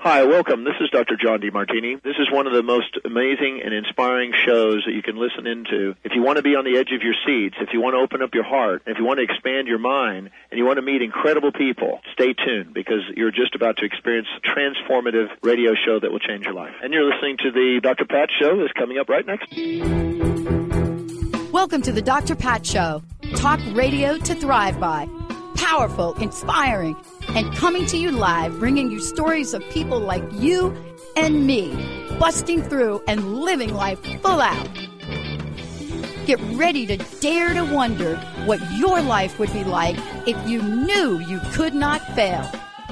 Hi, welcome. This is Dr. John DeMartini. This is one of the most amazing and inspiring shows that you can listen into. If you want to be on the edge of your seats, if you want to open up your heart, if you want to expand your mind, and you want to meet incredible people, stay tuned because you're just about to experience a transformative radio show that will change your life. And you're listening to the Dr. Pat Show that's coming up right next. Welcome to the Dr. Pat Show. Talk radio to thrive by. Powerful, inspiring, and coming to you live, bringing you stories of people like you and me, busting through and living life full out. Get ready to dare to wonder what your life would be like if you knew you could not fail.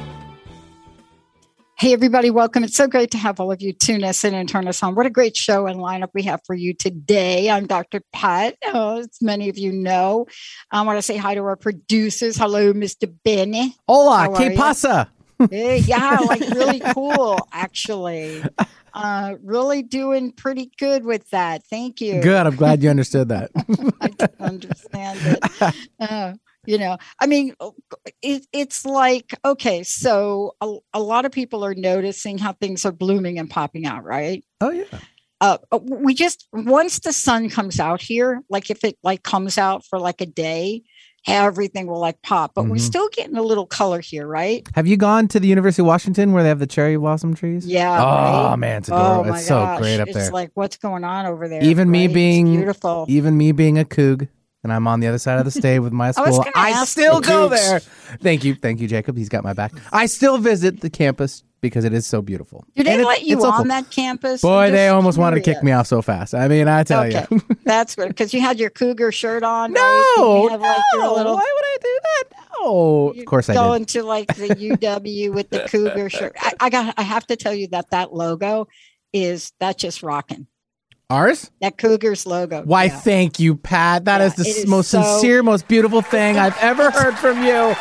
Hey, everybody, welcome. It's so great to have all of you tune us in and turn us on. What a great show and lineup we have for you today. I'm Dr. Pat, as many of you know. I want to say hi to our producers. Hello, Mr. Benny. Hola, ¿qué pasa? Hey, yeah, like really cool, actually. Really doing pretty good with that. Thank you. Good. I'm glad you understood that. I don't understand it. You know, I mean, it's like, okay, so a lot of people are noticing how things are blooming and popping out, right? Oh, yeah. We just, once the sun comes out here, like if it like comes out for like a day, everything will like pop, but we're still getting a little color here, right? Have you gone to the University of Washington where they have the cherry blossom trees? Yeah. Oh, right? man, it's adorable. Oh, my it's so gosh. great up there. It's like, what's going on over there? Even me right? being It's beautiful. Even me being a coug, and I'm on the other side of the state with my school. I still go there. Thank you, Jacob. He's got my back. I still visit the campus because it is so beautiful. Do they let you on that campus? Boy, they almost wanted to kick me off so fast. I mean, I tell you. That's good, because you had your cougar shirt on. No, right? no. Why would I do that? No. Of course I did. Go into like the UW with the cougar shirt. I have to tell you that logo that's just rocking. Ours? That Cougars logo. Why, thank you, Pat. That is the most sincere, most beautiful thing I've ever heard from you.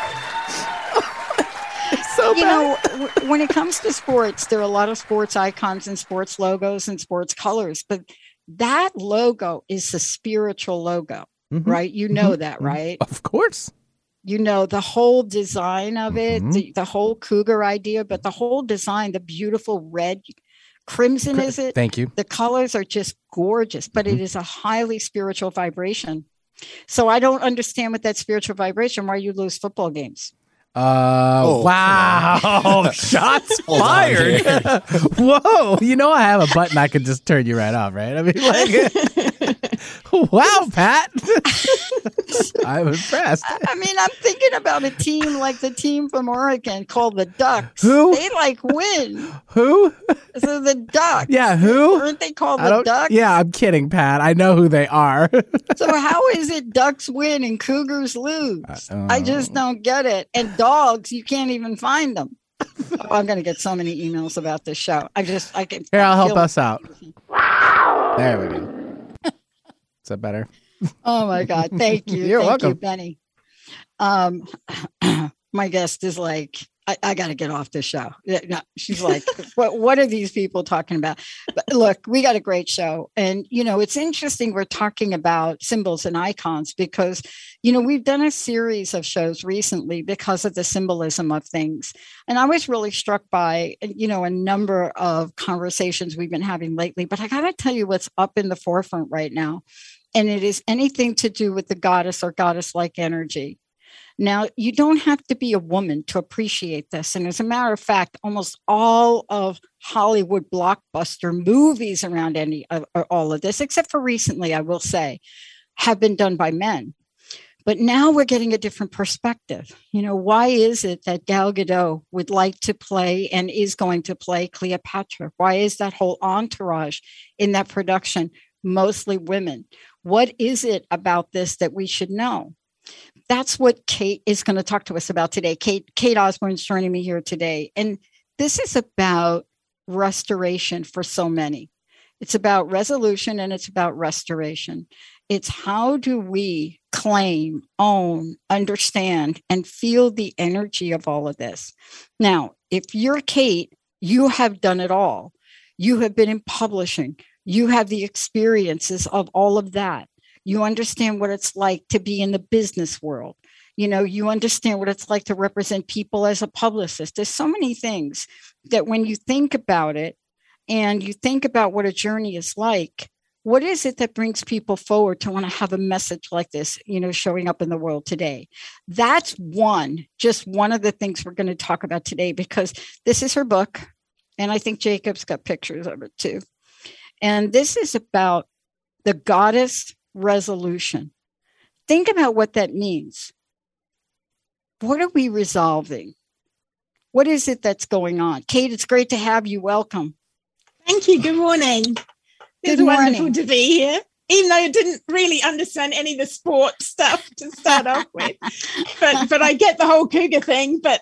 So you know, when it comes to sports, there are a lot of sports icons and sports logos and sports colors, but that logo is the spiritual logo, right? You know that, right? Of course. You know, the whole design of it, the whole cougar idea, but the whole design, the beautiful red, crimson, is it? Thank you. The colors are just gorgeous, but it is a highly spiritual vibration. So I don't understand with that spiritual vibration why you lose football games. Wow. Shots fired. Whoa. You know, I have a button I could just turn you right off, right? I mean, like, wow, Pat. I'm impressed. I mean, I'm thinking about a team like the team from Oregon called the Ducks. Who? They like win. Who? So the Ducks. Yeah, who? Aren't they called the Ducks? Yeah, I'm kidding, Pat. I know who they are. So how is it Ducks win and Cougars lose? I just don't get it. And dogs, you can't even find them. Oh, I'm going to get so many emails about this show. I can. Here, I'll help us out. There we go. Is that better? Oh my God. Thank you. You're Thank welcome. you, Benny. My guest is like, I got to get off this show. No, she's like, what are these people talking about? But look, we got a great show. And, you know, it's interesting. We're talking about symbols and icons because, you know, we've done a series of shows recently because of the symbolism of things. And I was really struck by, you know, a number of conversations we've been having lately. But I got to tell you what's up in the forefront right now. And it is anything to do with the goddess or goddess-like energy. Now, you don't have to be a woman to appreciate this. And as a matter of fact, almost all of Hollywood blockbuster movies around all of this, except for recently, I will say, have been done by men. But now we're getting a different perspective. You know, why is it that Gal Gadot would like to play and is going to play Cleopatra? Why is that whole entourage in that production mostly women? What is it about this that we should know? That's what Kate is going to talk to us about today. Kate Osborne's joining me here today. And this is about restoration for so many. It's about resolution and it's about restoration. It's how do we claim, own, understand, and feel the energy of all of this. Now, if you're Kate, you have done it all. You have been in publishing. You have the experiences of all of that. You understand what it's like to be in the business world. You know, you understand what it's like to represent people as a publicist. There's so many things that when you think about it and you think about what a journey is like, what is it that brings people forward to want to have a message like this, showing up in the world today? That's just one of the things we're going to talk about today, because this is her book. And I think Jacob's got pictures of it too. And this is about the goddess resolution. Think about what that means. What are we resolving? What is it that's going on? Kate, it's great to have you. Welcome. Thank you. Good morning. It's wonderful to be here, even though I didn't really understand any of the sport stuff to start off with. But I get the whole cougar thing. But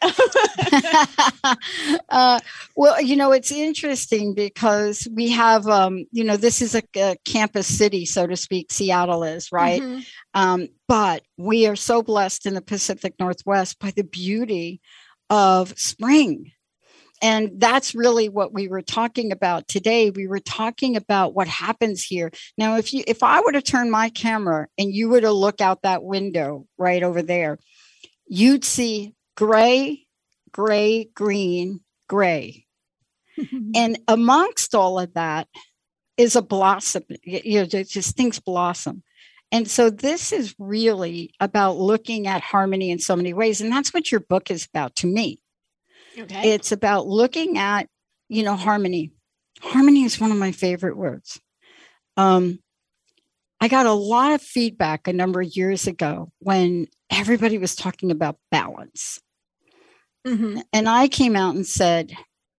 well, it's interesting because we have, this is a campus city, so to speak. Seattle is, right? Mm-hmm. But we are so blessed in the Pacific Northwest by the beauty of spring. And that's really what we were talking about today. We were talking about what happens here. Now, if I were to turn my camera and you were to look out that window right over there, you'd see gray, gray, green, gray. And amongst all of that is a blossom, just things blossom. And so this is really about looking at harmony in so many ways. And that's what your book is about to me. Okay. It's about looking at, harmony. Harmony is one of my favorite words. I got a lot of feedback a number of years ago when everybody was talking about balance. Mm-hmm. And I came out and said,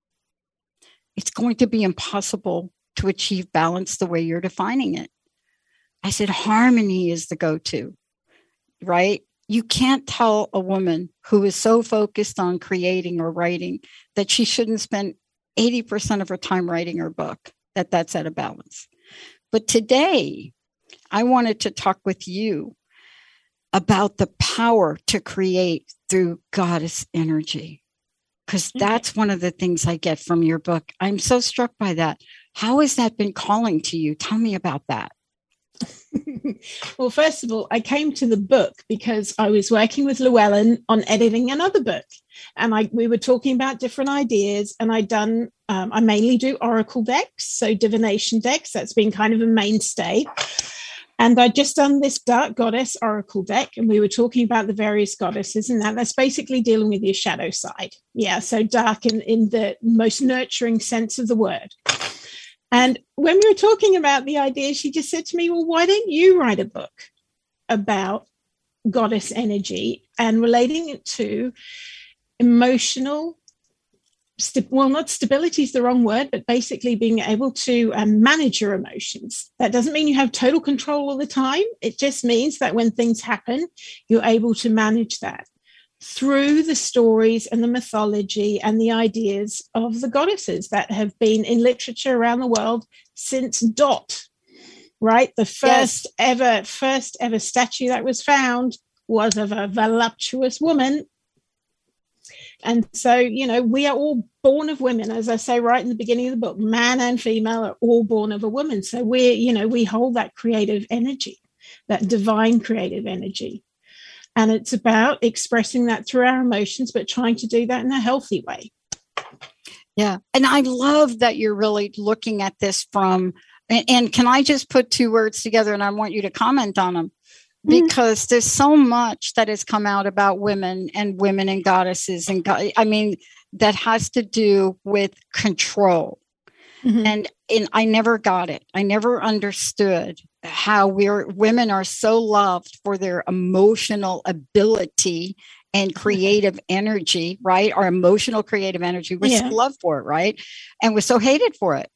it's going to be impossible to achieve balance the way you're defining it. I said, harmony is the go-to, right? You can't tell a woman who is so focused on creating or writing that she shouldn't spend 80% of her time writing her book, that's out of balance. But today, I wanted to talk with you about the power to create through goddess energy, because that's one of the things I get from your book. I'm so struck by that. How has that been calling to you? Tell me about that. Well, first of all, I came to the book because I was working with Llewellyn on editing another book, and we were talking about different ideas. And I mainly do oracle decks, so divination decks. That's been kind of a mainstay. And I'd just done this Dark Goddess oracle deck, and we were talking about the various goddesses, and that's basically dealing with your shadow side. Yeah, so dark in the most nurturing sense of the word. And when we were talking about the idea, she just said to me, well, why don't you write a book about goddess energy and relating it to emotional, not stability is the wrong word, but basically being able to manage your emotions. That doesn't mean you have total control all the time. It just means that when things happen, you're able to manage that through the stories and the mythology and the ideas of the goddesses that have been in literature around the world since Dot, right? The first ever statue that was found was of a voluptuous woman. And so, we are all born of women, as I say right in the beginning of the book. Man and female are all born of a woman. So we hold that creative energy, that divine creative energy. And it's about expressing that through our emotions, but trying to do that in a healthy way. Yeah. And I love that you're really looking at this from, and can I just put two words together, and I want you to comment on them, because there's so much that has come out about women and goddesses and that has to do with control. Mm-hmm. And I never got it. I never understood how women are so loved for their emotional ability and creative energy, right? Our emotional creative energy. We're so loved for it, right? And we're so hated for it.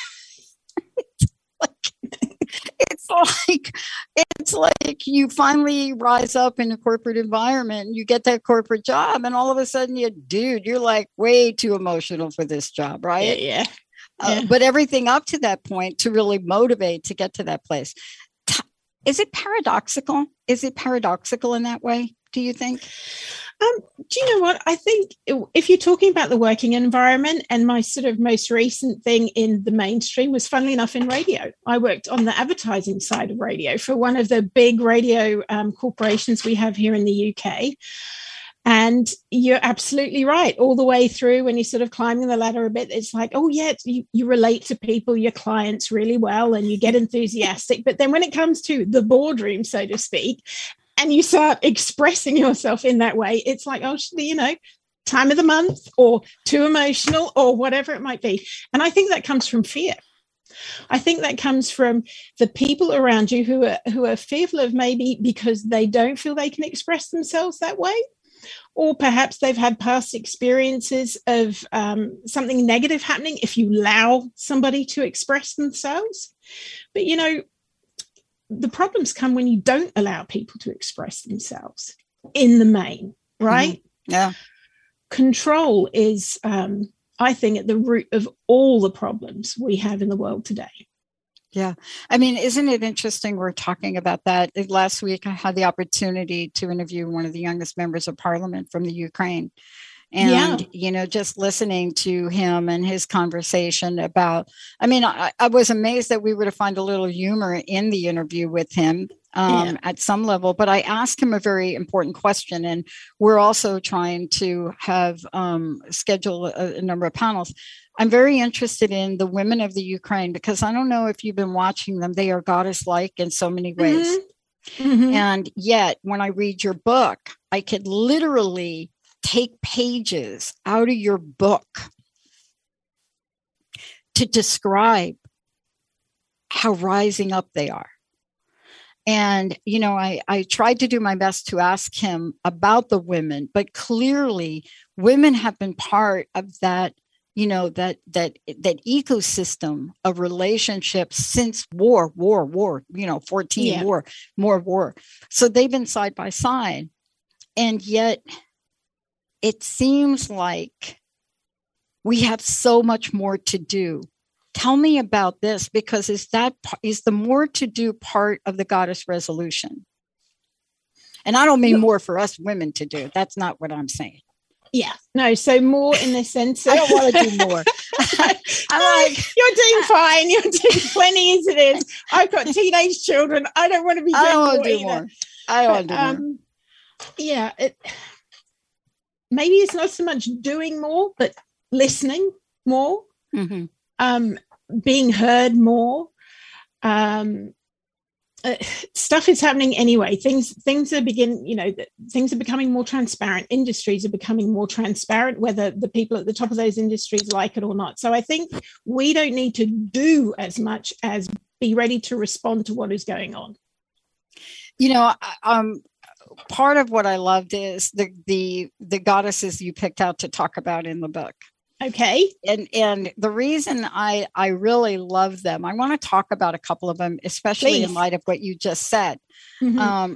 It's like you finally rise up in a corporate environment and you get that corporate job, and all of a sudden you're like way too emotional for this job, right? Yeah. But everything up to that point to really motivate to get to that place. Is it paradoxical? Is it paradoxical in that way, do you think? Do you know what? I think if you're talking about the working environment, and my sort of most recent thing in the mainstream was, funnily enough, in radio. I worked on the advertising side of radio for one of the big radio corporations we have here in the UK. And you're absolutely right. All the way through, when you're sort of climbing the ladder a bit, it's like, oh, yeah, you relate to people, your clients really well, and you get enthusiastic. But then when it comes to the boardroom, so to speak, and you start expressing yourself in that way, it's like, oh, time of the month or too emotional or whatever it might be. And I think that comes from fear. I think that comes from the people around you who are fearful of, maybe because they don't feel they can express themselves that way. Or perhaps they've had past experiences of something negative happening if you allow somebody to express themselves. But, the problems come when you don't allow people to express themselves in the main, right? Mm-hmm. Yeah. Control is, I think, at the root of all the problems we have in the world today. Yeah. I mean, isn't it interesting we're talking about that? Last week, I had the opportunity to interview one of the youngest members of parliament from the Ukraine. And, just listening to him and his conversation about, I was amazed that we were to find a little humor in the interview with him at some level. But I asked him a very important question. And we're also trying to have schedule a number of panels. I'm very interested in the women of the Ukraine, because I don't know if you've been watching them. They are goddess-like in so many ways. Mm-hmm. Mm-hmm. And yet, when I read your book, I could literally take pages out of your book to describe how rising up they are. And, I tried to do my best to ask him about the women, but clearly women have been part of that, that ecosystem of relationships since war, 14, more war. So they've been side by side. And yet it seems like we have so much more to do. Tell me about this, because is the more to do part of the goddess resolution? And I don't mean more for us women to do. That's not what I'm saying. Yeah, no. So more in the sense of, I don't want to do more. I'm like, you're doing fine. You're doing plenty as it is. I've got teenage children. I don't want to be doing more. I don't want to do more. Yeah. Maybe it's not so much doing more, but listening more, being heard more. Stuff is happening anyway. Things are things are becoming more transparent. Industries are becoming more transparent, whether the people at the top of those industries like it or not. So I think we don't need to do as much as be ready to respond to what is going on. Part of what I loved is the goddesses you picked out to talk about in the book. Okay. And the reason I really love them, I want to talk about a couple of them, especially Please. In light of what you just said. Mm-hmm.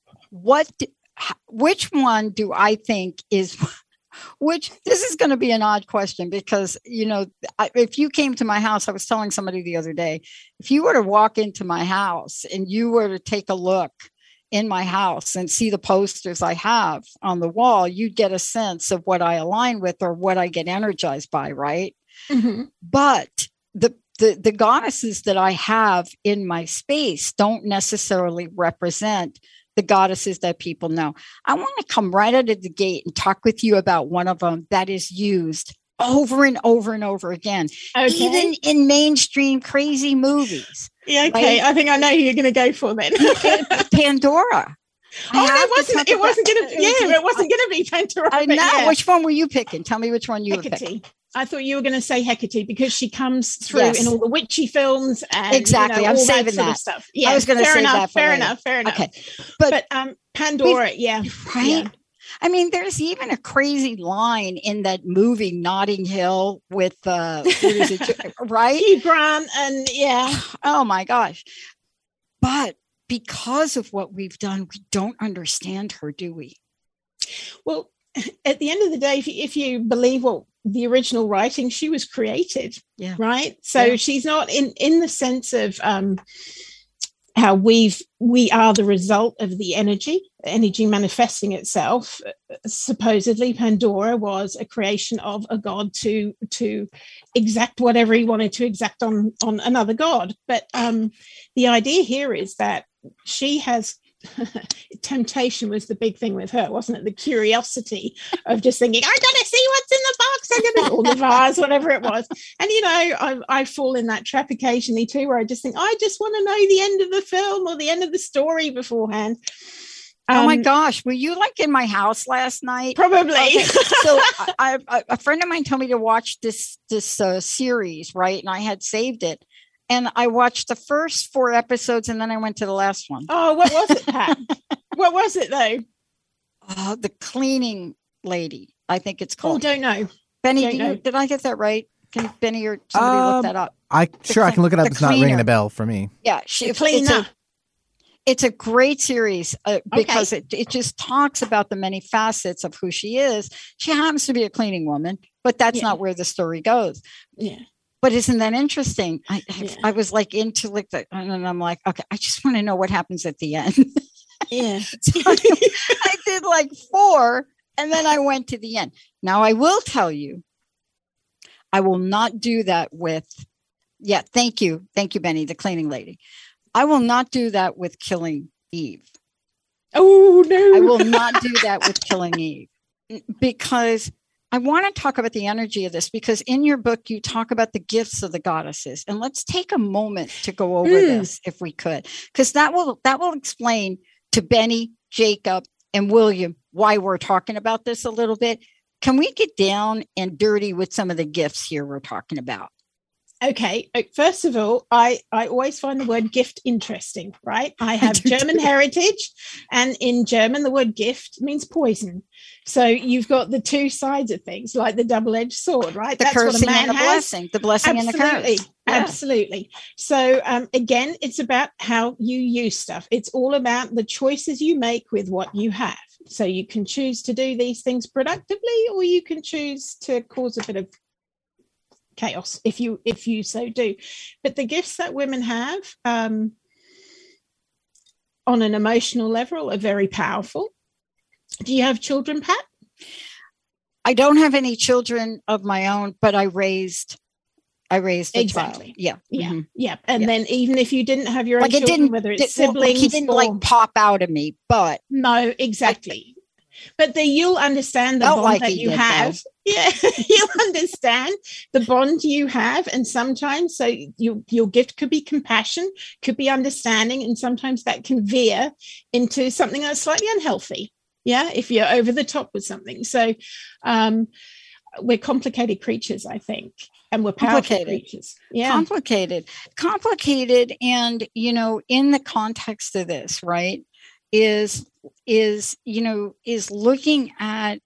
Which one do I think is, this is going to be an odd question, because, if you came to my house, I was telling somebody the other day, if you were to walk into my house and you were to take a look in my house and see the posters I have on the wall, you'd get a sense of what I align with or what I get energized by, right? Mm-hmm. But the goddesses that I have in my space don't necessarily represent the goddesses that people know. I want to come right out of the gate and talk with you about one of them that is used over and over and over again, even in mainstream crazy movies. Yeah, okay. Right? I think I know who you're going to go for then. Pandora. It wasn't going to be Pandora. I know. Yeah. Which one were you picking? Tell me which one you were picking. I thought you were going to say Hecate, because she comes through in all the witchy films and exactly. I'm saving that sort of stuff. Yeah, I was going to say that. Fair enough. Okay, but Pandora, right? Yeah. I mean, there's even a crazy line in that movie Notting Hill with what is it, right? Hugh Grant and oh my gosh! But because of what we've done, we don't understand her, do we? Well, at the end of the day, if you believe what the original writing, she was created, right? So she's not in the sense of how we are the result of the energy manifesting itself. Supposedly Pandora was a creation of a god to exact whatever he wanted to exact on another god. But the idea here is that she has temptation was the big thing with her, wasn't it? The curiosity of just thinking, I gotta see what's in the box, I gotta, or the vase, whatever it was. And I fall in that trap occasionally too, where I just think, I just want to know the end of the film or the end of the story beforehand. Oh my gosh, were you like in my house last night? Probably. Okay. So a friend of mine told me to watch this series, right? And I had saved it. And I watched the first 4 episodes and then I went to the last one. Oh, what was it, Pat? What was it though? The Cleaning Lady, I think it's called. Oh, don't know. Benny, did I get that right? Can Benny or somebody look that up? I can look it up. It's not ringing a bell for me. Yeah, it's a great series because it just talks about the many facets of who she is. She happens to be a cleaning woman, but that's not where the story goes. Yeah. But isn't that interesting? I was like into like that, and I'm like, okay, I just want to know what happens at the end. Yeah. So I did like 4, and then I went to the end. Now I will tell you, I will not do that with. Yeah, thank you, Benny, the Cleaning Lady. I will not do that with Killing Eve. Oh no! I will not do that with Killing Eve because I want to talk about the energy of this, because in your book, you talk about the gifts of the goddesses. And let's take a moment to go over this if we could, because that will explain to Benny, Jacob, and William why we're talking about this a little bit. Can we get down and dirty with some of the gifts here we're talking about? Okay. First of all, I always find the word gift interesting, right? I have German heritage, and in German, the word gift means poison. So you've got the 2 sides of things, like the double-edged sword, right? That's what a man has. The blessing and the curse. Absolutely. So again, it's about how you use stuff. It's all about the choices you make with what you have. So you can choose to do these things productively, or you can choose to cause a bit of chaos if you so do. But the gifts that women have on an emotional level are very powerful. Do you have children, Pat? I don't have any children of my own, but I raised a child. Yeah. And then even if you didn't have your own children, whether it's siblings, he didn't like pop out of me, but no, exactly. But you'll understand the bond that you have. Though. Yeah, you'll understand the bond you have. And sometimes, so your gift could be compassion, could be understanding, and sometimes that can veer into something that's slightly unhealthy. Yeah, if you're over the top with something. So we're complicated creatures, I think. And we're powerful creatures. Yeah. Complicated. And, in the context of this, right, is looking at,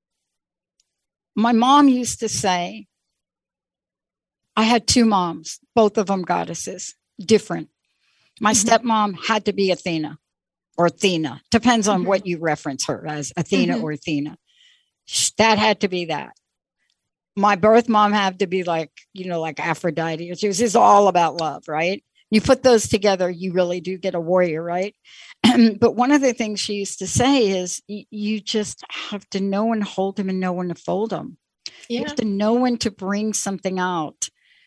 my mom used to say, I had 2 moms, both of them goddesses, different. My stepmom had to be Athena or Athena, depends on what you reference her as, Athena or Athena. That had to be that. My birth mom had to be like Aphrodite. It was just all about love, right? You put those together, you really do get a warrior, right? But one of the things she used to say is you just have to know when to hold them and know when to fold them. Yeah. You have to know when to bring something out.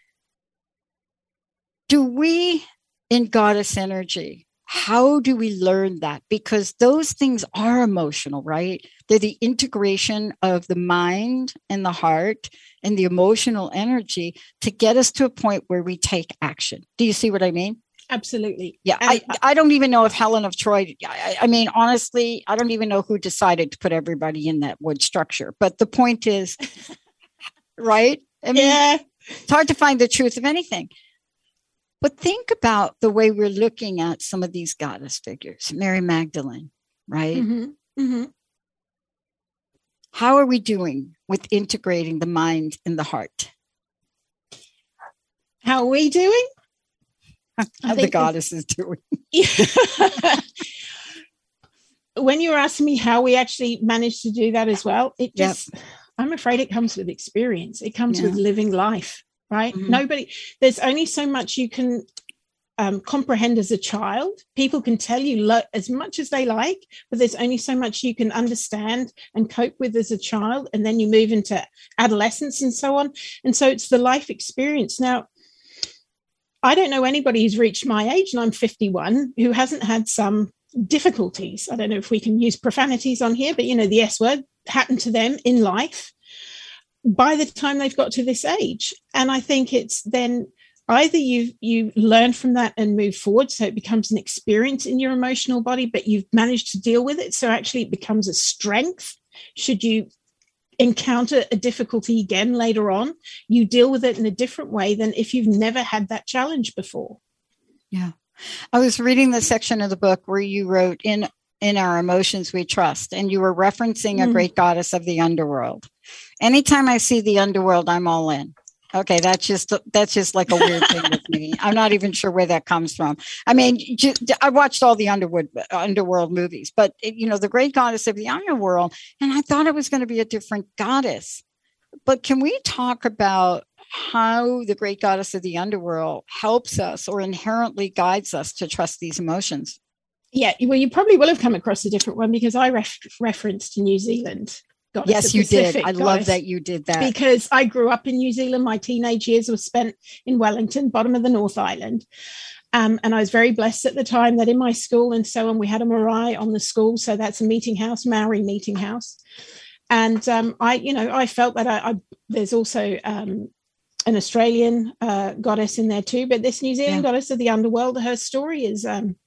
Do we, in goddess energy, how do we learn that? Because those things are emotional, right? They're the integration of the mind and the heart and the emotional energy to get us to a point where we take action. Do you see what I mean? Absolutely. Yeah. I don't even know if Helen of Troy, I mean, honestly, I don't even know who decided to put everybody in that wood structure. But the point is, right? I mean, it's hard to find the truth of anything. But think about the way we're looking at some of these goddess figures, Mary Magdalene, right? Mm-hmm. Mm-hmm. How are we doing with integrating the mind and the heart? How are we doing? How the goddess is doing. When you're asking me how we actually managed to do that as well, it just, I'm afraid it comes with experience. It comes with living life. Right? Mm-hmm. There's only so much you can comprehend as a child. People can tell you as much as they like, but there's only so much you can understand and cope with as a child. And then you move into adolescence and so on. And so it's the life experience. Now, I don't know anybody who's reached my age, and I'm 51, who hasn't had some difficulties. I don't know if we can use profanities on here, but the S word happened to them in life by the time they've got to this age. And I think it's then either you learn from that and move forward, so it becomes an experience in your emotional body, but you've managed to deal with it, so actually it becomes a strength. Should you encounter a difficulty again later on, you deal with it in a different way than if you've never had that challenge before. Yeah. I was reading the section of the book where you wrote in our emotions we trust, and you were referencing a great goddess of the underworld. Anytime I see the underworld, I'm all in. Okay, that's just like a weird thing with me. I'm not even sure where that comes from. I mean, I watched all the underworld movies, but the great goddess of the underworld, and I thought it was going to be a different goddess. But can we talk about how the great goddess of the underworld helps us or inherently guides us to trust these emotions? Yeah, well, you probably will have come across a different one, because I referenced New Zealand. Goddess, yes, you did. I love that you did that. Because I grew up in New Zealand. My teenage years were spent in Wellington, bottom of the North Island. And I was very blessed at the time that in my school and so on, we had a marae on the school. So that's a meeting house, Maori meeting house. And I felt that there's also an Australian goddess in there too. But this New Zealand goddess of the underworld, her story is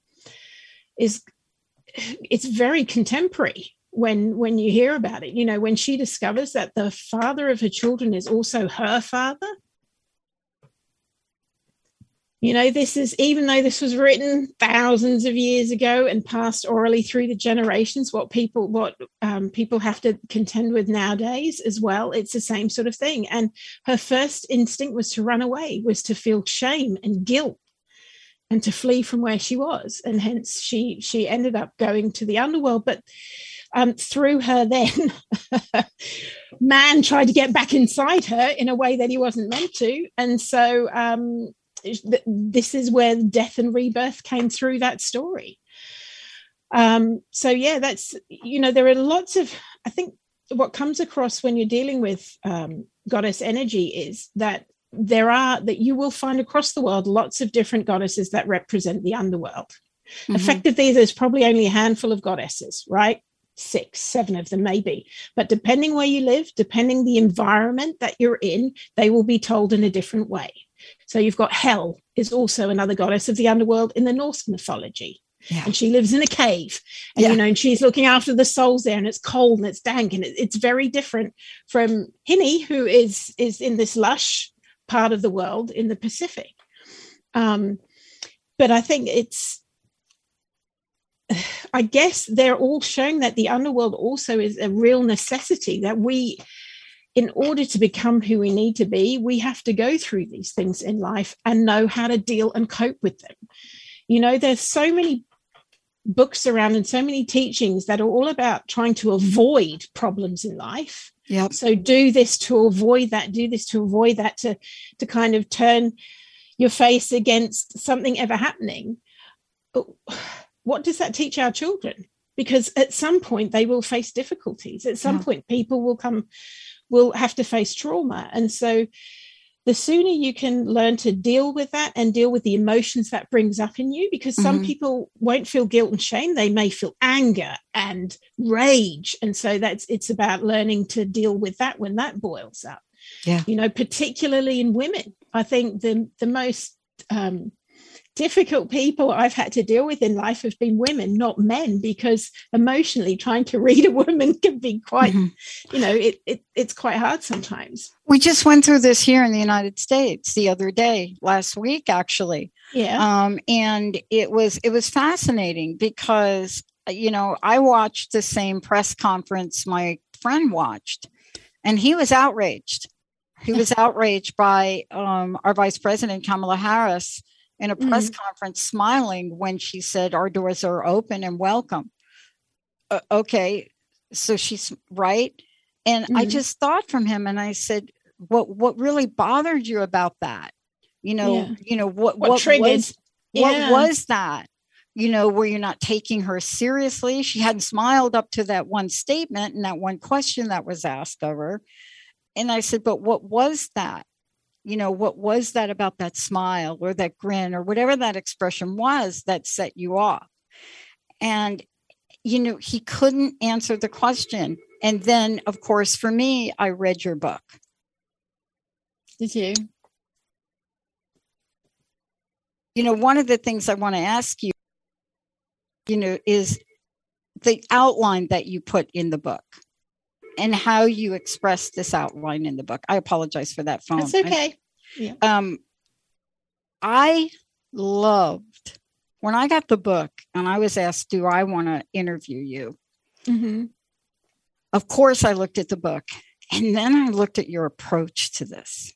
it's very contemporary. When you hear about it, when she discovers that the father of her children is also her father, this is, even though this was written thousands of years ago and passed orally through the generations, what people have to contend with nowadays as well. It's the same sort of thing. And her first instinct was to run away, was to feel shame and guilt and to flee from where she was. And hence she ended up going to the underworld. But through her then, man tried to get back inside her in a way that he wasn't meant to. And so this is where death and rebirth came through that story. So yeah, that's, there are lots of, I think what comes across when you're dealing with goddess energy is that that you will find across the world lots of different goddesses that represent the underworld. Mm-hmm. Effectively, there's probably only a handful of goddesses, right? 6, 7 of them maybe, but depending where you live, depending the environment that you're in, they will be told in a different way. So you've got Hel is also another goddess of the underworld in the Norse mythology. Yeah. And she lives in a cave, and and she's looking after the souls there, and it's cold and it's dank, and it's very different from Hini, who is in this lush part of the world in the Pacific. But I think I guess they're all showing that the underworld also is a real necessity, that we, in order to become who we need to be, we have to go through these things in life and know how to deal and cope with them. There's so many books around and so many teachings that are all about trying to avoid problems in life. Yep. So do this to avoid that, do this to avoid that, to kind of turn your face against something ever happening. But what does that teach our children? Because at some point they will face difficulties. At some point people will have to face trauma. And so the sooner you can learn to deal with that and deal with the emotions that brings up in you, because some people won't feel guilt and shame. They may feel anger and rage. And so it's about learning to deal with that when that boils up. Yeah. Particularly in women, I think the most difficult people I've had to deal with in life have been women, not men, because emotionally trying to read a woman can be quite, it's quite hard sometimes. We just went through this here in the United States the other day, last week, actually. Yeah. And it was fascinating because, I watched the same press conference my friend watched, and he was outraged. He was outraged by our Vice President, Kamala Harris, in a press conference, smiling when she said, "Our doors are open and welcome." Okay, so she's right. And I just thought from him, and I said, what really bothered you about that? What triggered? What was that? Were you not taking her seriously? She hadn't smiled up to that one statement and that one question that was asked of her. And I said, but what was that? What was that about that smile or that grin or whatever that expression was that set you off? And, you know, he couldn't answer the question. And then, of course, for me, I read your book. Did you? You know, one of the things I want to ask you, you know, is the outline that you put in the book and how you express this outline in the book. I apologize for that phone. That's okay. I loved when I got the book and I was asked, do I want to interview you? Mm-hmm. Of course, I looked at the book and then I looked at your approach to this.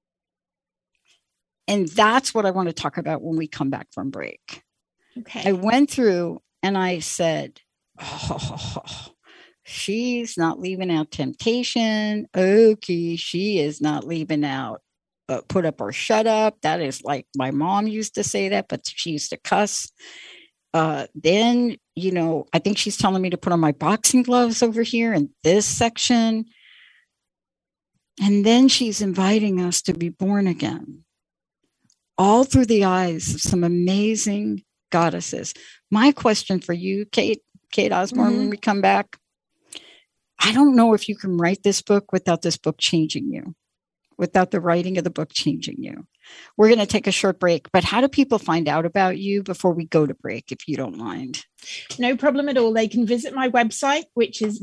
And that's what I want to talk about when we come back from break. Okay. I went through and I said, oh, she's not leaving out temptation. Okay, she is not leaving out put up or shut up. That is like my mom used to say that, but she used to cuss. Then, you know, I think she's telling me to put on my boxing gloves over here in this section. And then she's inviting us to be born again, all through the eyes of some amazing goddesses. My question for you, Kate Osborne, when we come back, I don't know if you can write this book without this book changing you, without the writing of the book changing you. We're going to take a short break, but how do people find out about you before we go to break, if you don't mind? No problem at all. They can visit my website, which is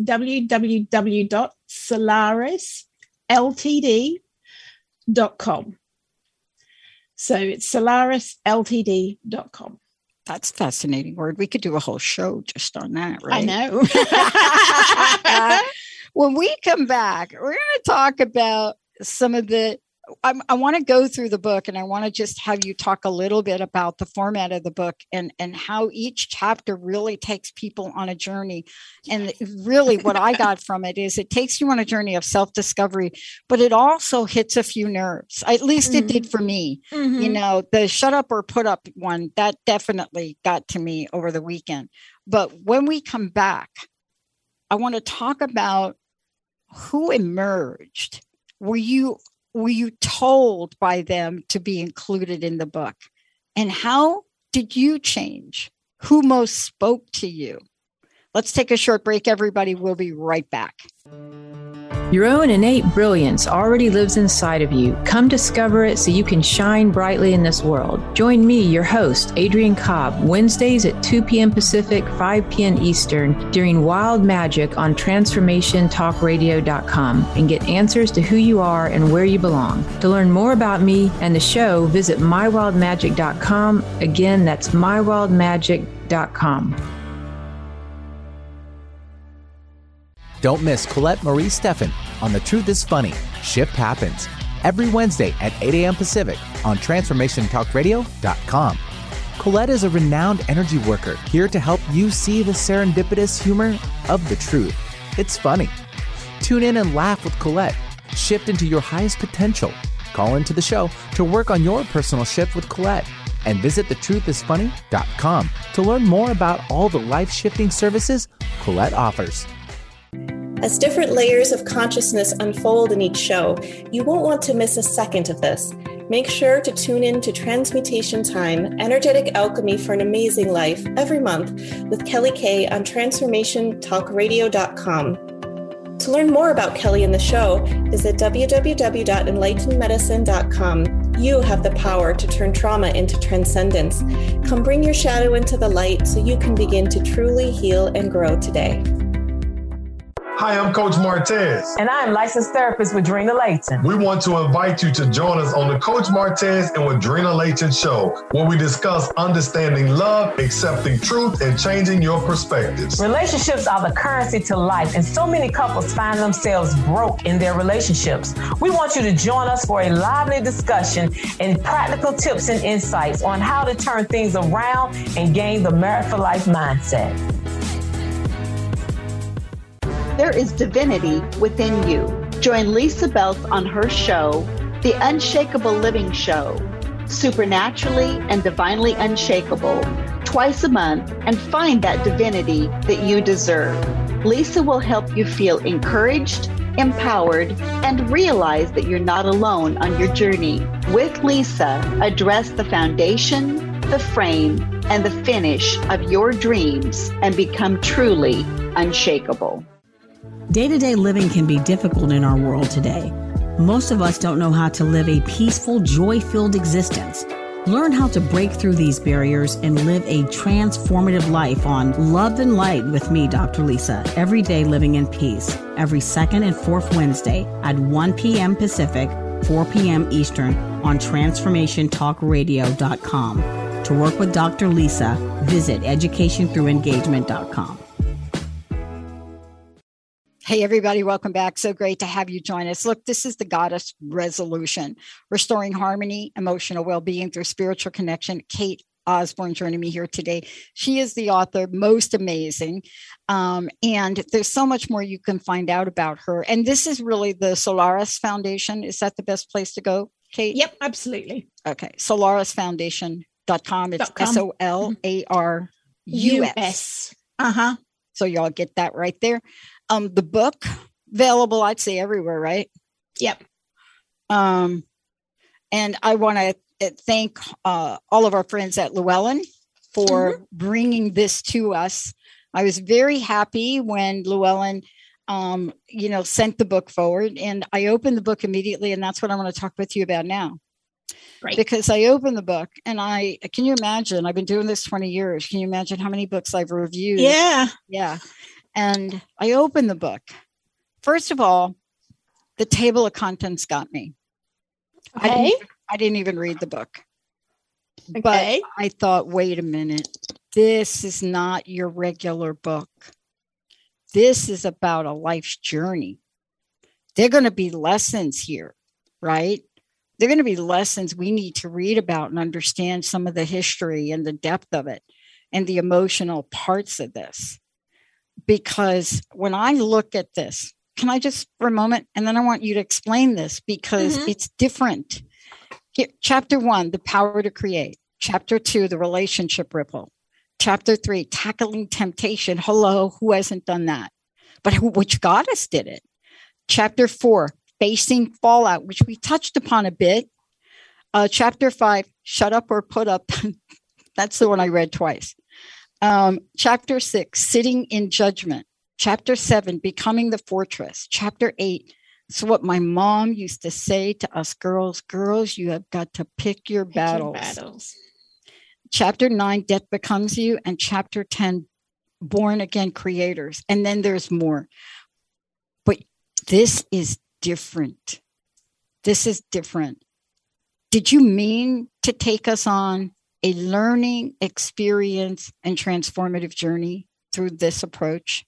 solarisltd.com. So it's solarisltd.com. That's a fascinating word. We could do a whole show just on that, right? I know. When we come back, we're going to talk about some of the, I want to go through the book and I want to just have you talk a little bit about the format of the book and how each chapter really takes people on a journey. And really what I got from it is it takes you on a journey of self-discovery, but it also hits a few nerves. At least it did for me. Mm-hmm. You know, the shut up or put up one, that definitely got to me over the weekend. But when we come back, I want to talk about who emerged. Were you told by them to be included in the book? And how did you change? Who most spoke to you? Let's take a short break, everybody. We'll be right back. Your own innate brilliance already lives inside of you. Come discover it so you can shine brightly in this world. Join me, your host, Adrienne Cobb, Wednesdays at 2 p.m. Pacific, 5 p.m. Eastern, during Wild Magic on TransformationTalkRadio.com and get answers to who you are and where you belong. To learn more about me and the show, visit MyWildMagic.com. Again, that's MyWildMagic.com. Don't miss Colette Marie Steffen on The Truth is Funny, Shift Happens, every Wednesday at 8 a.m. Pacific on TransformationTalkRadio.com. Colette is a renowned energy worker here to help you see the serendipitous humor of the truth. It's funny. Tune in and laugh with Colette. Shift into your highest potential. Call into the show to work on your personal shift with Colette. And visit thetruthisfunny.com to learn more about all the life-shifting services Colette offers. As different layers of consciousness unfold in each show, you won't want to miss a second of this. Make sure to tune in to Transmutation Time, Energetic Alchemy for an Amazing Life, every month with Kelly Kay on TransformationTalkRadio.com. To learn more about Kelly and the show, visit www.enlightenedmedicine.com. You have the power to turn trauma into transcendence. Come bring your shadow into the light so you can begin to truly heal and grow today. Hi, I'm Coach Martez. And I'm licensed therapist with Drina Layton. We want to invite you to join us on the Coach Martez and with Drina Layton show, where we discuss understanding love, accepting truth, and changing your perspectives. Relationships are the currency to life, and so many couples find themselves broke in their relationships. We want you to join us for a lively discussion and practical tips and insights on how to turn things around and gain the Merit for Life mindset. There is divinity within you. Join Lisa Beltz on her show, The Unshakable Living Show, Supernaturally and Divinely Unshakable, twice a month, and find that divinity that you deserve. Lisa will help you feel encouraged, empowered, and realize that you're not alone on your journey. With Lisa, address the foundation, the frame, and the finish of your dreams and become truly unshakable. Day-to-day living can be difficult in our world today. Most of us don't know how to live a peaceful, joy-filled existence. Learn how to break through these barriers and live a transformative life on Love and Light with me, Dr. Lisa, every day living in peace, every second and fourth Wednesday at 1 p.m. Pacific, 4 p.m. Eastern on TransformationTalkRadio.com. To work with Dr. Lisa, visit educationthroughengagement.com. Hey, everybody, welcome back. So great to have you join us. Look, this is the Goddess Resolution, restoring harmony, emotional well-being through spiritual connection. Kate Osborne joining me here today. She is the author, most amazing. And there's so much more you can find out about her. And this is really the Solaris Foundation. Is that the best place to go, Kate? Yep, absolutely. Okay. SolarisFoundation.com. It's SOLARUS. Uh-huh. So y'all get that right there. The book available, I'd say everywhere, right? Yep. And I want to thank all of our friends at Llewellyn for bringing this to us. I was very happy when Llewellyn, sent the book forward, and I opened the book immediately, and that's what I want to talk with you about now. Right. Because I opened the book, and can you imagine? I've been doing this 20 years. Can you imagine how many books I've reviewed? Yeah. Yeah. And I opened the book. First of all, the table of contents got me. Okay. I didn't even read the book. Okay. But I thought, wait a minute. This is not your regular book. This is about a life's journey. There are going to be lessons here, right? They're going to be lessons we need to read about and understand some of the history and the depth of it and the emotional parts of this. Because when I look at this, can I just for a moment, and then I want you to explain this because it's different. Here, chapter 1, the power to create. Chapter 2, the relationship ripple. Chapter 3, tackling temptation. Hello, who hasn't done that? But which goddess did it? Chapter 4, facing fallout, which we touched upon a bit. Chapter 5, shut up or put up. That's the one I read twice. Chapter 6, sitting in judgment. Chapter 7, becoming the fortress. Chapter 8, so what my mom used to say to us girls, you have got to pick your battles. Chapter 9, death becomes you. And chapter 10, born again creators. And then there's more. But this is different. This is different. Did you mean to take us on a learning experience and transformative journey through this approach?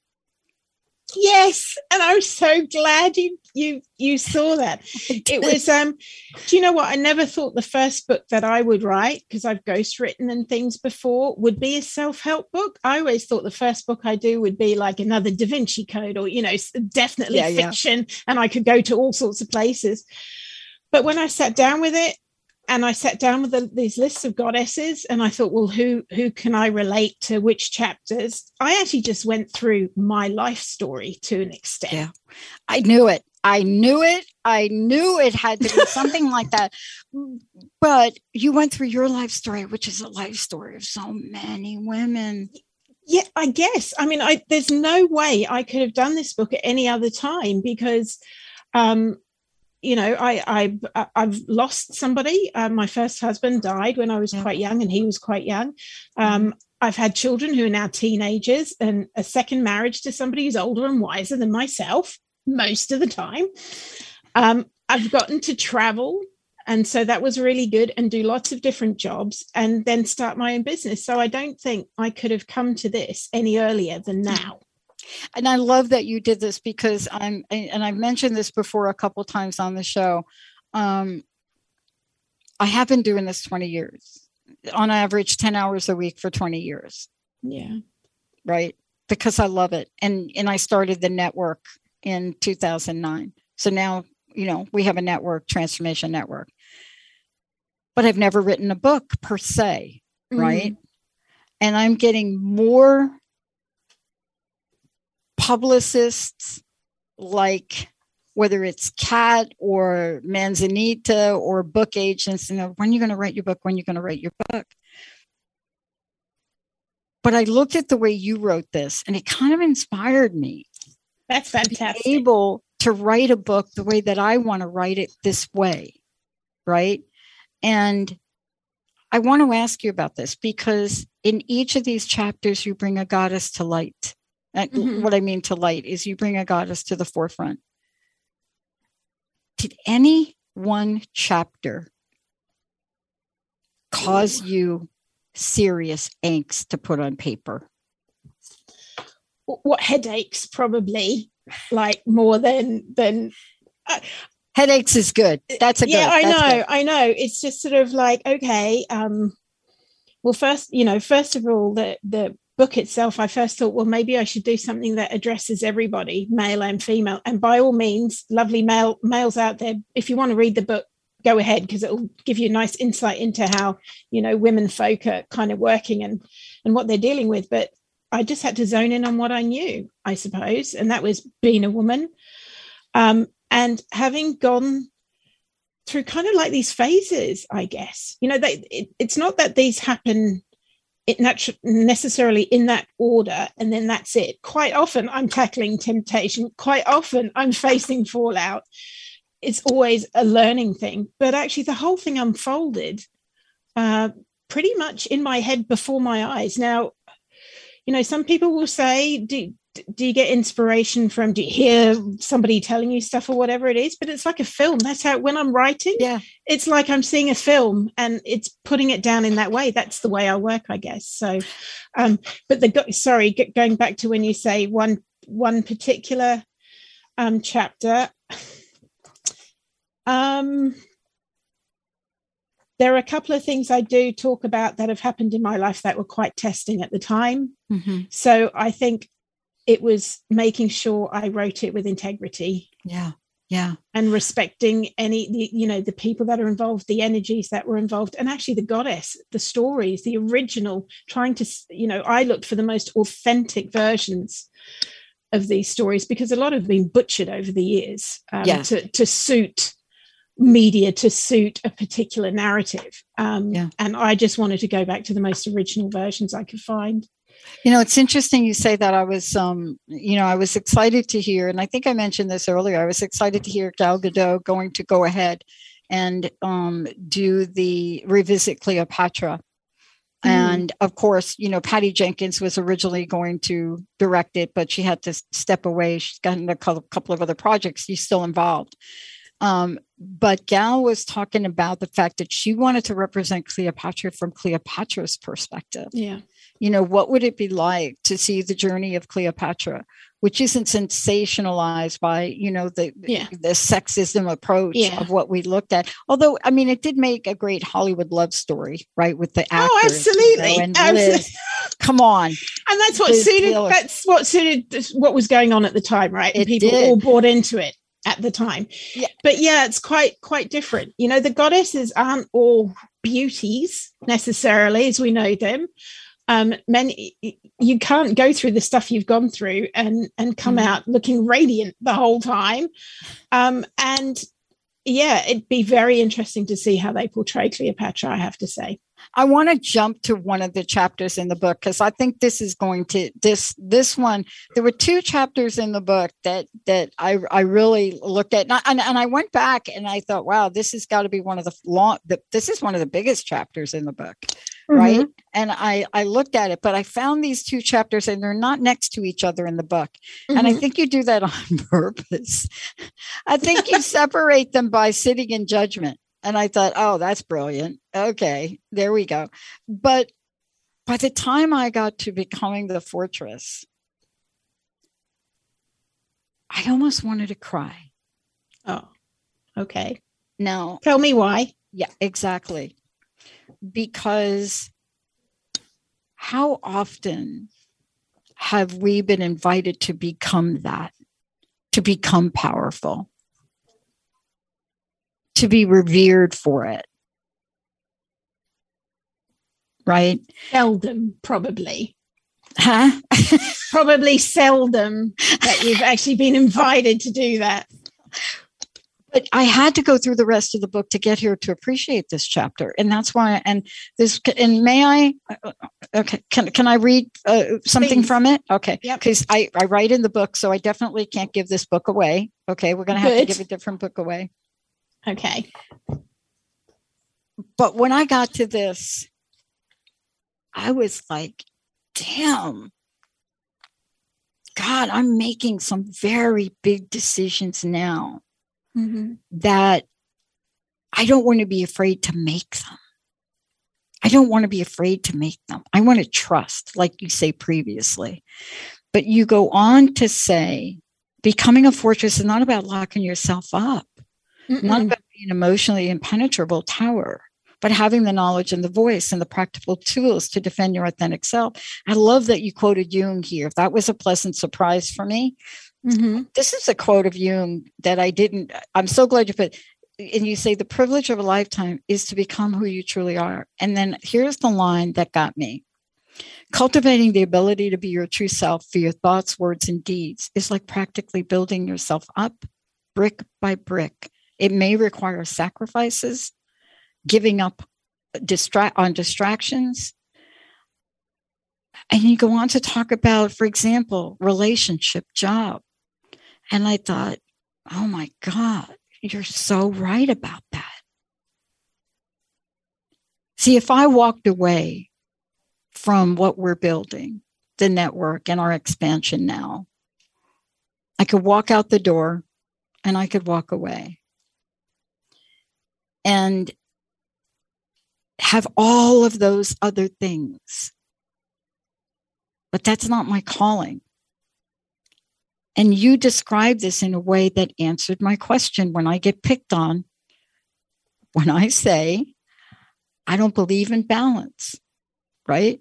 Yes, and I'm so glad you saw that. It was do you know what? I never thought the first book that I would write, because I've ghostwritten and things before, would be a self-help book. I always thought the first book I do would be like another Da Vinci Code or definitely fiction, and I could go to all sorts of places. But when I sat down with it, and I sat down with these lists of goddesses, and I thought, well, who can I relate to which chapters? I actually just went through my life story to an extent. Yeah, I knew it. I knew it had to be something like that. But you went through your life story, which is a life story of so many women. Yeah, I guess. I mean, there's no way I could have done this book at any other time because I've lost somebody. My first husband died when I was quite young, and he was quite young. I've had children who are now teenagers, and a second marriage to somebody who's older and wiser than myself most of the time. I've gotten to travel, and so that was really good, and do lots of different jobs, and then start my own business. So I don't think I could have come to this any earlier than now. And I love that you did this because I've mentioned this before a couple of times on the show. I have been doing this 20 years, on average 10 hours a week for 20 years. Yeah. Right. Because I love it. And I started the network in 2009. So now, we have a network, Transformation Network, but I've never written a book per se. Right. And I'm getting more publicists, like whether it's Kat or Manzanita or book agents, when are you going to write your book? When are you going to write your book? But I looked at the way you wrote this, and it kind of inspired me. That's fantastic. To be able to write a book the way that I want to write it this way, right? And I want to ask you about this because in each of these chapters, you bring a goddess to light. And what I mean to light is you bring a goddess to the forefront. Did any one chapter cause you serious angst to put on paper? What headaches? Probably, like more than headaches is good. That's a good. Yeah, I know. It's just sort of like, okay. Well, first of all, the book itself, I first thought, well, maybe I should do something that addresses everybody, male and female. And by all means, lovely males out there, if you want to read the book, go ahead, because it will give you a nice insight into how, women folk are kind of working and what they're dealing with. But I just had to zone in on what I knew, I suppose. And that was being a woman. And having gone through kind of like these phases, I guess, it's not that these happen necessarily in that order and then that's it. Quite often I'm tackling temptation. Quite often I'm facing fallout. It's always a learning thing. But actually the whole thing unfolded pretty much in my head before my eyes. Now, some people will say, do you get inspiration from, do you hear somebody telling you stuff or whatever it is? But it's like a film. That's how, when I'm writing, it's like I'm seeing a film and it's putting it down in that way. That's the way I work, I guess. So, but going back to when you say one particular chapter, there are a couple of things I do talk about that have happened in my life that were quite testing at the time. So I think it was making sure I wrote it with integrity. Yeah. And respecting the people that are involved, the energies that were involved, and actually the goddess, the stories, the original, trying to, I looked for the most authentic versions of these stories because a lot have been butchered over the years to suit media, to suit a particular narrative. And I just wanted to go back to the most original versions I could find. It's interesting you say that. I was, I was excited to hear, and I think I mentioned this earlier, I was excited to hear Gal Gadot going to go ahead and do the revisit Cleopatra. And of course, Patty Jenkins was originally going to direct it, but she had to step away. She's gotten a couple of other projects. She's still involved. But Gal was talking about the fact that she wanted to represent Cleopatra from Cleopatra's perspective. Yeah. What would it be like to see the journey of Cleopatra, which isn't sensationalized by, the sexism approach of what we looked at. Although, I mean, it did make a great Hollywood love story, right? With the actors. Oh, absolutely. And Liz, come on. And that's what suited what was going on at the time, right? And people all bought into it at the time. Yeah. But it's quite different. The goddesses aren't all beauties necessarily as we know them. You can't go through the stuff you've gone through and come out looking radiant the whole time. It'd be very interesting to see how they portray Cleopatra, I have to say. I want to jump to one of the chapters in the book because I think this is going to this one. There were two chapters in the book that I really looked at, and I went back and I thought, wow, this has got to be one of this is one of the biggest chapters in the book, right? And I looked at it, but I found these two chapters and they're not next to each other in the book, and I think you do that on purpose. I think you separate them by sitting in judgment. And I thought, oh, that's brilliant. Okay, there we go. But by the time I got to Becoming the Fortress, I almost wanted to cry. Oh, okay. Now, tell me why. Yeah, exactly. Because how often have we been invited to become that, to become powerful? To be revered for it. Right? Seldom, probably. Huh? Probably seldom that you've actually been invited to do that. But I had to go through the rest of the book to get here to appreciate this chapter. And that's why, and may I, okay, can I read something Please. from it? Okay. Yep. Because I write in the book, so I definitely can't give this book away. Okay. We're going to have to Good. give a different book away. Okay. But when I got to this, I was like, damn, God, I'm making some very big decisions now that I don't want to be afraid to make them. I don't want to be afraid to make them. I want to trust, like you say previously. But you go on to say, becoming a fortress is not about locking yourself up, not about being an emotionally impenetrable tower, but having the knowledge and the voice and the practical tools to defend your authentic self. I love that you quoted Jung here. That was a pleasant surprise for me. This is a quote of Jung that I'm so glad you put, and you say the privilege of a lifetime is to become who you truly are. And then here's the line that got me. Cultivating the ability to be your true self for your thoughts, words, and deeds is like practically building yourself up brick by brick. It may require sacrifices, giving up on distractions. And you go on to talk about, for example, relationship, job. And I thought, oh my God, you're so right about that. See, if I walked away from what we're building, the network and our expansion now, I could walk out the door and I could walk away and have all of those other things. But that's not my calling. And you describe this in a way that answered my question when I get picked on, when I say, I don't believe in balance, right?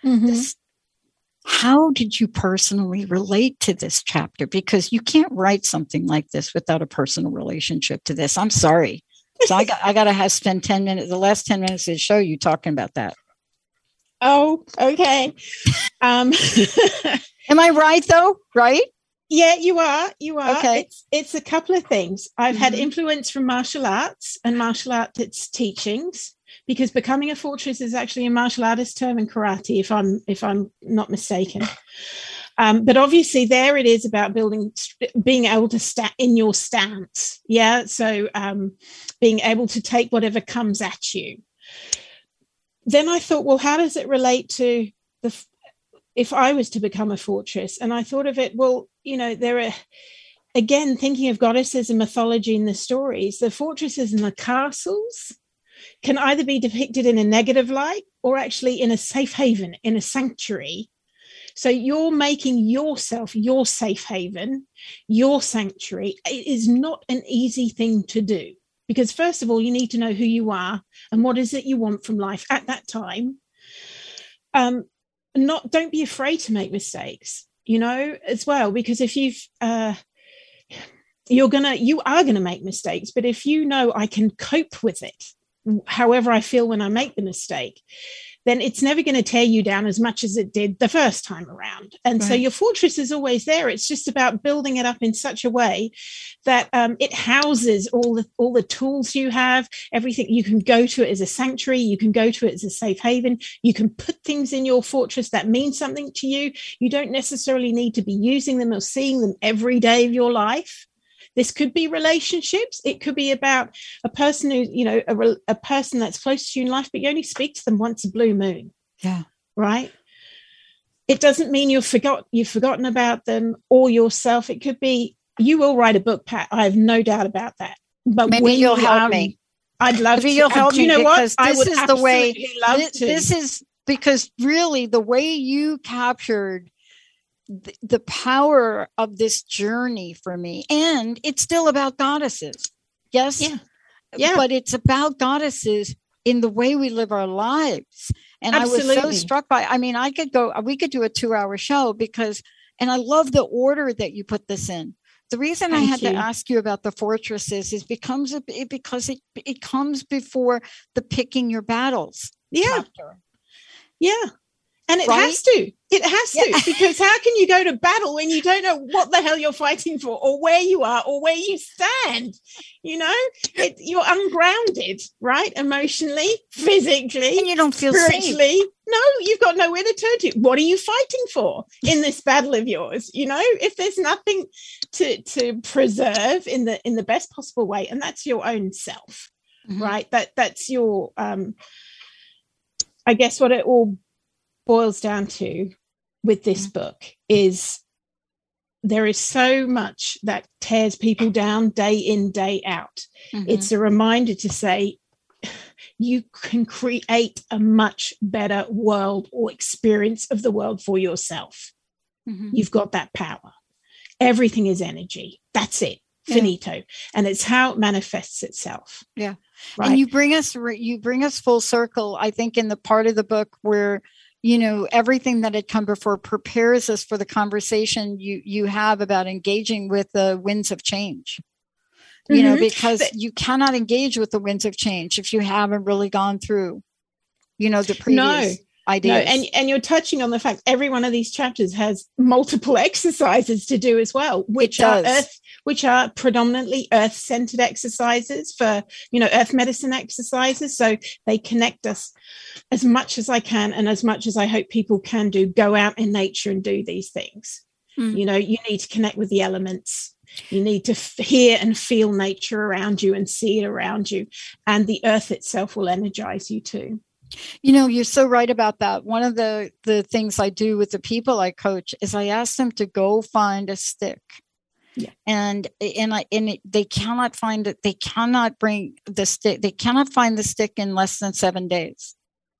How did you personally relate to this chapter? Because you can't write something like this without a personal relationship to this. I'm sorry. So I got to spend 10 minutes, the last 10 minutes of the show, you talking about that. Oh, okay. Am I right though? Right? Yeah, you are. You are. Okay. It's a couple of things. I've had influence from martial arts and martial arts teachings, because becoming a fortress is actually a martial artist term in karate, if I'm not mistaken. But obviously there it is about being able to stand in your stance. Yeah. So being able to take whatever comes at you. Then I thought, well, how does it relate to if I was to become a fortress? And I thought of it, well, there are, again, thinking of goddesses and mythology in the stories, the fortresses and the castles can either be depicted in a negative light or actually in a safe haven, in a sanctuary. So you're making yourself your safe haven, your sanctuary. It is not an easy thing to do, because first of all, you need to know who you are and what is it you want from life at that time. Don't be afraid to make mistakes, as well, because if you are going to make mistakes, but if I can cope with it, however I feel when I make the mistake, then it's never going to tear you down as much as it did the first time around. And so your fortress is always there. It's just about building it up in such a way that it houses all the tools you have, everything. You can go to it as a sanctuary. You can go to it as a safe haven. You can put things in your fortress that mean something to you. You don't necessarily need to be using them or seeing them every day of your life. This could be relationships. It could be about a person who, a person that's close to you in life, but you only speak to them once a blue moon. Yeah. Right. It doesn't mean you've forgotten about them or yourself. It could be, you will write a book, Pat. I have no doubt about that. But maybe you'll help me. I'd love to. You'll help me. You know what? I would absolutely love to. This is because really the way you captured the power of this journey for me, and it's still about goddesses. Yes. Yeah. But it's about goddesses in the way we live our lives. And absolutely. I was so struck by, we could do a 2-hour show and I love the order that you put this in. The reason I had to ask you about the fortresses is because it comes before the picking your battles chapter. Yeah. And it has to. It has to, because how can you go to battle when you don't know what the hell you're fighting for, or where you are, or where you stand? You know, you're ungrounded, right? Emotionally, physically, and you don't feel spiritually. safe. No, you've got nowhere to turn to. What are you fighting for in this battle of yours? You know, if there's nothing to preserve in the best possible way, and that's your own self, right? That's your I guess what it all boils down to with this book is there is so much that tears people down day in, day out. It's a reminder to say you can create a much better world or experience of the world for yourself. You've got that power. Everything is energy. That's it. Finito. And it's how it manifests itself. Yeah. Right? And you bring us full circle, I think, in the part of the book where, you know, everything that had come before prepares us for the conversation you have about engaging with the winds of change. You know, because you cannot engage with the winds of change if you haven't really gone through, you know, the previous ideas. No, and you're touching on the fact every one of these chapters has multiple exercises to do as well, which are predominantly earth-centered exercises for, you know, earth medicine exercises. So they connect us as much as I can, and as much as I hope people can do, go out in nature and do these things. You know, you need to connect with the elements. You need to hear and feel nature around you and see it around you. And the earth itself will energize you too. You know, you're so right about that. One of the things I do with the people I coach is I ask them to go find a stick. And they cannot find it. They cannot bring the stick. They cannot find the stick in less than 7 days.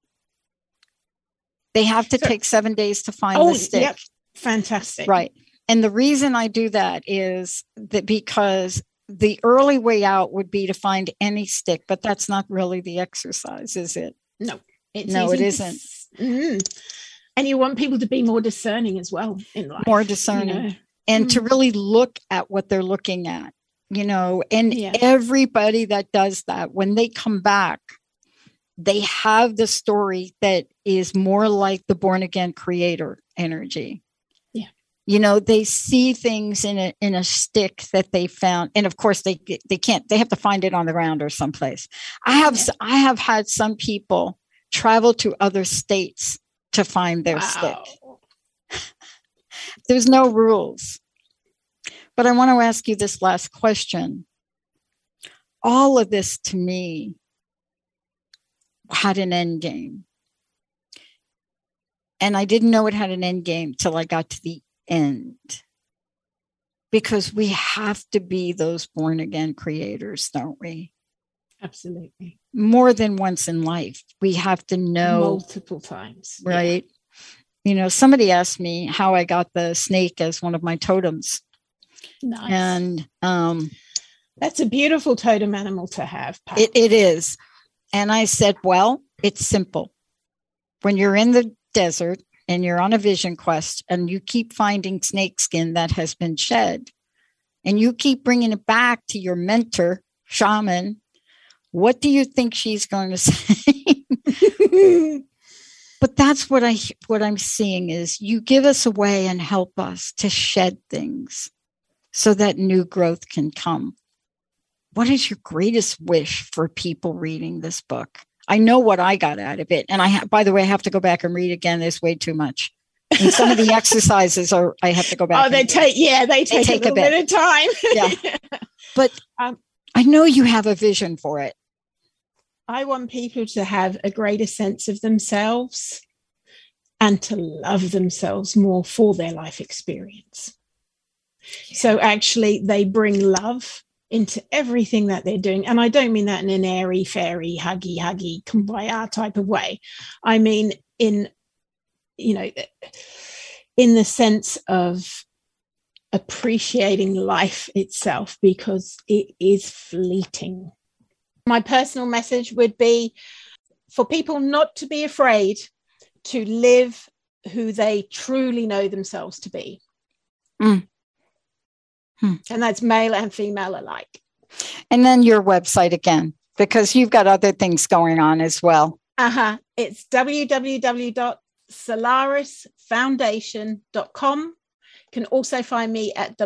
They have to take 7 days to find the stick. Yep. Fantastic. Right. And the reason I do that is that because the early way out would be to find any stick, but that's not really the exercise, is it? No, it isn't. And you want people to be more discerning as well in life. More discerning. You know? And to really look at what they're looking at, you know, and everybody that does that, when they come back, they have the story that is more like the born again creator energy. You know, they see things in a stick that they found. And of course they can't, they have to find it on the ground or someplace. I have had some people travel to other states to find their stick. There's no rules. But I want to ask you this last question. All of this to me had an end game. And I didn't know it had an end game till I got to the end, because we have to be those born again creators, don't we? Absolutely. More than once in life. We have to know multiple times, right? You know, somebody asked me how I got the snake as one of my totems. Nice. And that's a beautiful totem animal to have, Pat. It is. And I said, well, it's simple. When you're in the desert and you're on a vision quest and you keep finding snake skin that has been shed and you keep bringing it back to your mentor, shaman, what do you think she's going to say? But that's what I'm seeing is you give us a way and help us to shed things so that new growth can come. What is your greatest wish for people reading this book? I know what I got out of it. And by the way, I have to go back and read again. There's way too much. And some of the exercises I have to go back. Oh, they take a little bit of time. Yeah. But I know you have a vision for it. I want people to have a greater sense of themselves and to love themselves more for their life experience. So actually they bring love into everything that they're doing. And I don't mean that in an airy, fairy, huggy, kumbaya type of way. I mean in the sense of appreciating life itself, because it is fleeting. My personal message would be for people not to be afraid to live who they truly know themselves to be. And that's male and female alike. And then your website again, because you've got other things going on as well. It's www.sweetlife, solarisfoundation.com. You can also find me at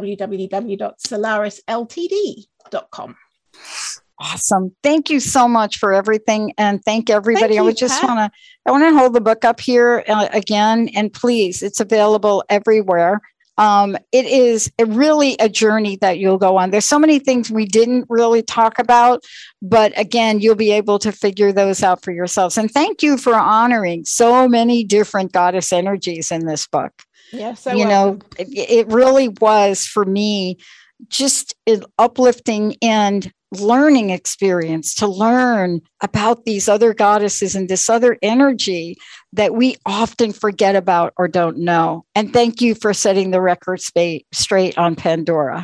www.solarisltd.com. Awesome. Thank you so much for everything. And thank everybody. I want to hold the book up here again. And please, it's available everywhere. It is really a journey that you'll go on. There's so many things we didn't really talk about, but again, you'll be able to figure those out for yourselves. And thank you for honoring so many different goddess energies in this book. Yeah, it really was for me just an uplifting and learning experience to learn about these other goddesses and this other energy that we often forget about or don't know. And thank you for setting the record straight on Pandora.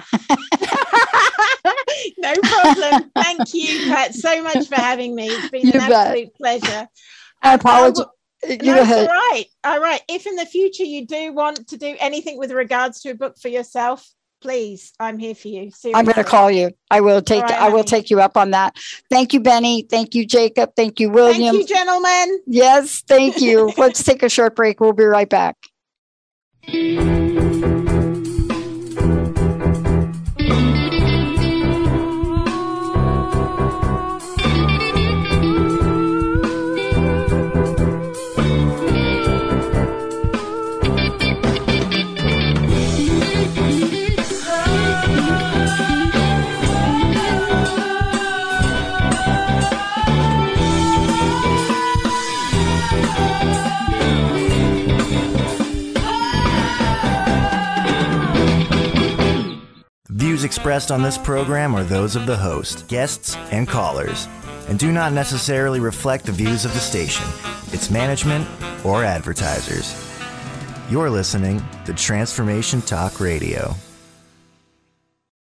No problem. Thank you, Pat, so much for having me. It's been an absolute pleasure. I apologize. All right. If in the future you do want to do anything with regards to a book for yourself, please, I'm here for you. Seriously. I'm going to call you. I will take you up on that. Thank you, Benny. Thank you, Jacob. Thank you, William. Thank you, gentlemen. Yes, thank you. Let's take a short break. We'll be right back. Views expressed on this program are those of the host, guests, and callers, and do not necessarily reflect the views of the station, its management, or advertisers. You're listening to Transformation Talk Radio.